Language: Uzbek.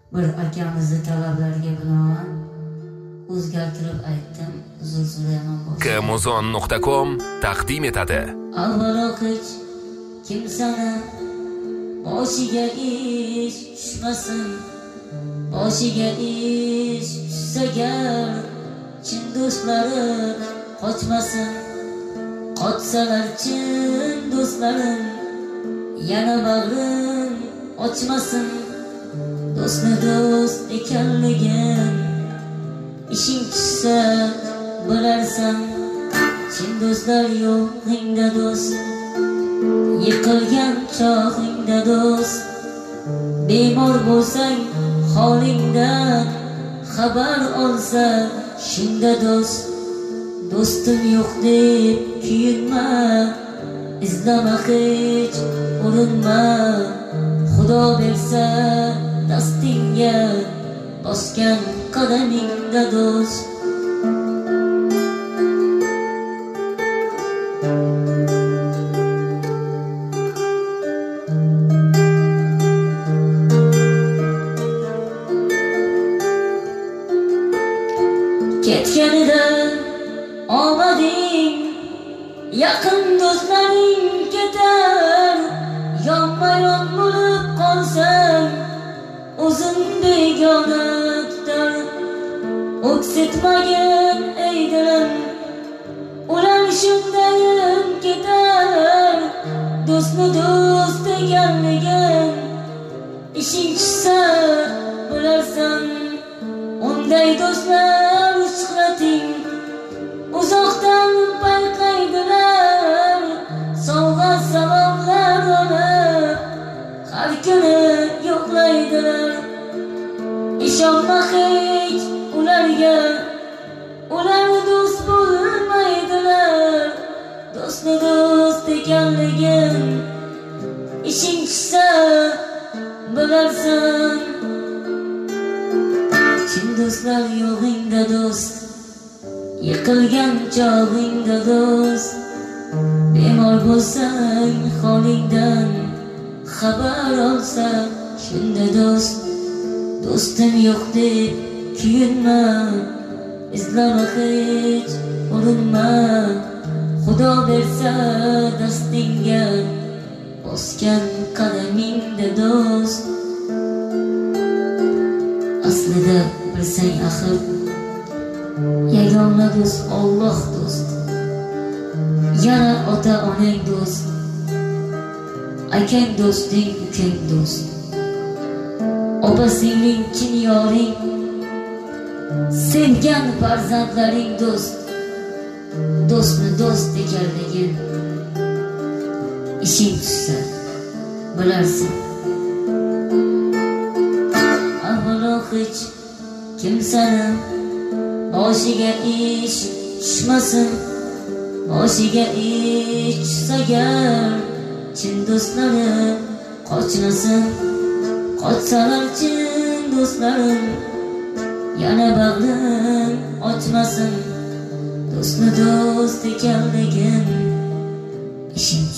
Bir akamizni talablariga binoan o'zgartirib aytdim. Uzr so'rayman boshqa. Kmuzon.com taqdim etadi. Avvalroq hech kimsani boshiga ish tushmasin. Boshiga ish tushsa gar chin do'stlari qochmasin. Qochsalar chin do'stlarim yana bag'rim ochmasin. Do'stni do'st ekanligin ishing tushsa bilarsan. Chin do'stlar yo'qingda do'st, yiqilgan chog'ingda do'st, bemor bo'lsang holingdan xabar olsa shunda do'st. Do'stim yo'q deb kuyinma, izlama hech urinma. Xudo bersa dastingga bosgan qadamingda do'st. Ketganida omading, yaqin do'stlaring ketar. Yonma-yon bo'lib qolsang, o'zing begona tutar. O'ksitmagin ey dilim, ular shundayin ketar. Do'stni do'st ekanligin ishing tushsa bilarsan. Unday do'stlar shuhrating uzoqdan payqaydilar. Sovg'a salomlar olib har kuni yo'qlaydilar. Ishonma hech ularga, ular do'st bo'lmaydilar. Do'stni do'st ekanligin ishing tushsa bilarsan. Chin do'stlar yo'g'ingda do'st, yiqilgan chog'ingda do'st, bemor bo'lsang holingdan xabar olsa shunda do'st. Do'stim yo'q deb kuyinma, izlama hech urinma. Xudo bersa dastingga bosgan qadamingda do'st. Aslida bilsang axir yagona do'st Alloh do'st. Yana ota-onang do'st, akang do'sting, ukang do'st, opa-singling, chin yoring, sevgan farzandlaring do'st. Do'stni do'st ekanligin ishing tushsa bilarsan. Avvalroq hech kimsani boshiga ish tushmasin. Boshiga ish tushsa gar chin do'stlari qochmasin. Qochsalar chin do'stlarim yana bag'rim ochmasin. Do'stni do'st ekanligin ishing